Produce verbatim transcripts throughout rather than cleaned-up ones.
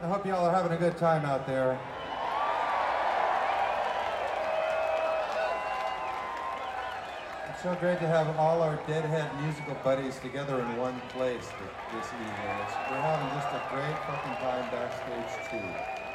hope y'all are having a good time out there. It's so great to have all our Deadhead musical buddies together in one place this evening. It's, we're having just a great fucking time backstage too.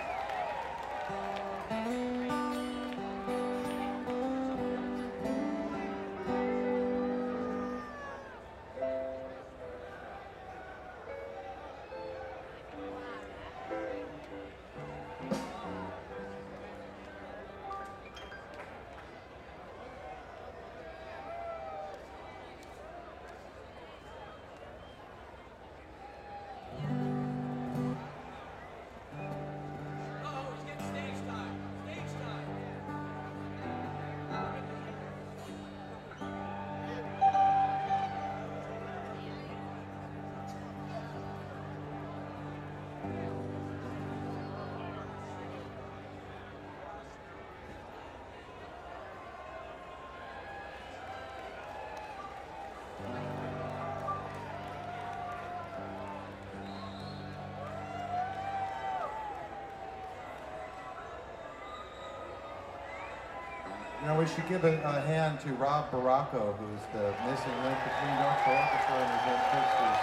You know, we should give a, a hand to Rob Baracco, who's the missing link between North Orchestra and his own Christie's.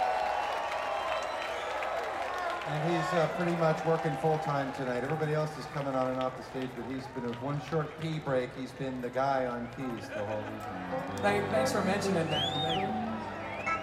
And he's uh, pretty much working full-time tonight. Everybody else is coming on and off the stage, but he's been, with one short pee break, he's been the guy on keys the whole evening. Thank, thanks for mentioning that. Thank you.